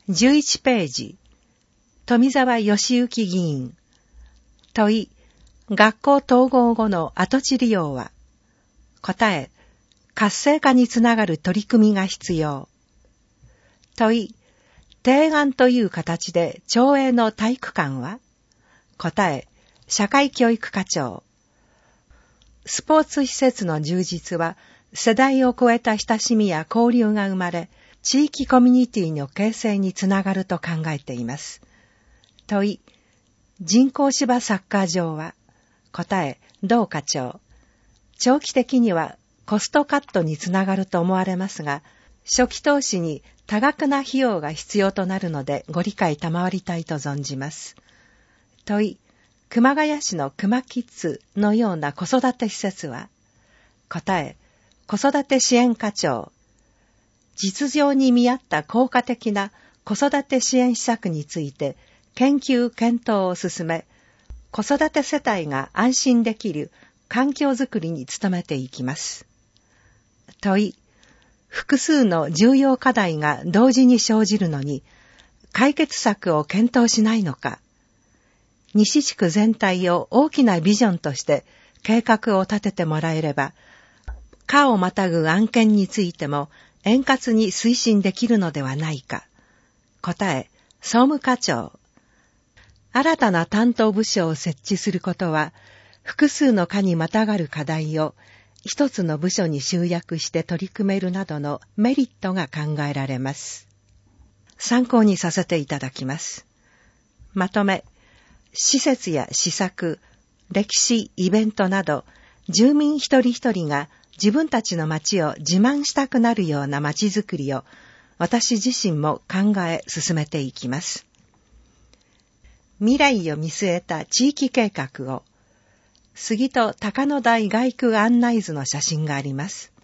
11ページ、富沢義行議員。問い、学校統合後の跡地利用は？答え、活性化につながる取り組みが必要。問い、提案という形で町営の体育館は？答え、社会教育課長。スポーツ施設の充実は、世代を超えた親しみや交流が生まれ、地域コミュニティの形成につながると考えています。問い、人工芝サッカー場は？答え、同課長。長期的にはコストカットにつながると思われますが、初期投資に多額な費用が必要となるのでご理解賜りたいと存じます。問い、熊谷市の熊キッズのような子育て施設は？答え、子育て支援課長。実情に見合った効果的な子育て支援施策について研究検討を進め、子育て世帯が安心できる環境づくりに努めていきます。問い、複数の重要課題が同時に生じるのに、解決策を検討しないのか。西地区全体を大きなビジョンとして計画を立ててもらえれば、課をまたぐ案件についても円滑に推進できるのではないか。答え、総務課長。新たな担当部署を設置することは、複数の課にまたがる課題を一つの部署に集約して取り組めるなどのメリットが考えられます。参考にさせていただきます。まとめ、施設や施策、歴史、イベントなど、住民一人一人が自分たちの町を自慢したくなるような町づくりを、私自身も考え進めていきます。未来を見据えた地域計画を、杉戸高野台街区案内図の写真があります。